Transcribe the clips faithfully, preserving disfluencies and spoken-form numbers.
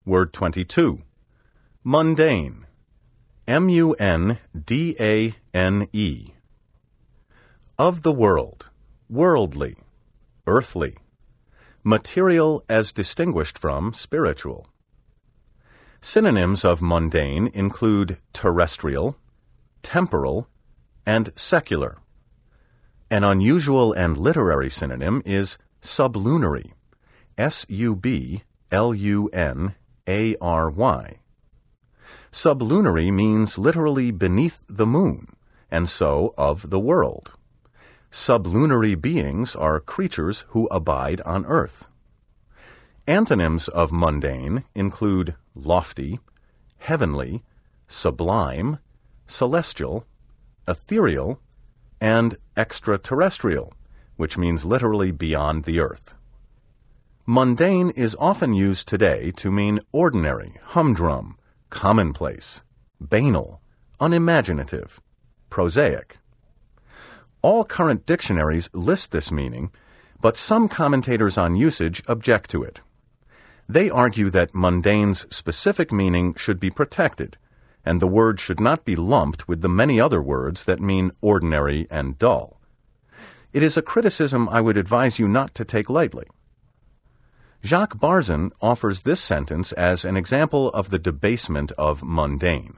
Word twenty-two. Mundane. M U N D A N E. Of the world. Worldly. Earthly. Material as distinguished from spiritual. Synonyms of mundane include terrestrial, temporal, and secular. An unusual and literary synonym is sublunary, S U B L U N A R Y. Sublunary means literally beneath the moon, and so of the world. Sublunary beings are creatures who abide on earth. Antonyms of mundane include lofty, heavenly, sublime, celestial, ethereal, and extraterrestrial, which means literally beyond the earth. Mundane is often used today to mean ordinary, humdrum, commonplace, banal, unimaginative, prosaic. All current dictionaries list this meaning, but some commentators on usage object to it. They argue that mundane's specific meaning should be protected, and the word should not be lumped with the many other words that mean ordinary and dull. It is a criticism I would advise you not to take lightly. Jacques Barzun offers this sentence as an example of the debasement of mundane.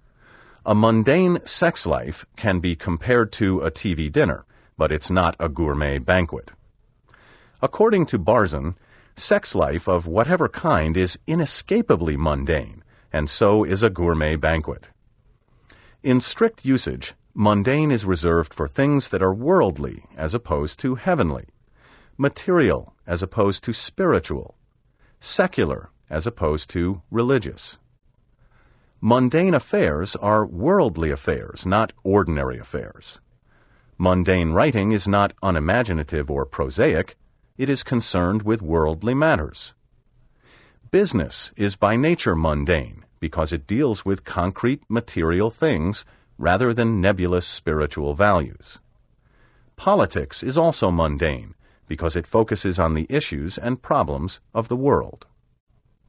A mundane sex life can be compared to a T V dinner, but it's not a gourmet banquet. According to Barzun, sex life of whatever kind is inescapably mundane, and so is a gourmet banquet. In strict usage, mundane is reserved for things that are worldly as opposed to heavenly, material as opposed to spiritual, secular as opposed to religious. Mundane affairs are worldly affairs, not ordinary affairs. Mundane writing is not unimaginative or prosaic. It is concerned with worldly matters. Business is by nature mundane because it deals with concrete material things rather than nebulous spiritual values. Politics is also mundane because it focuses on the issues and problems of the world.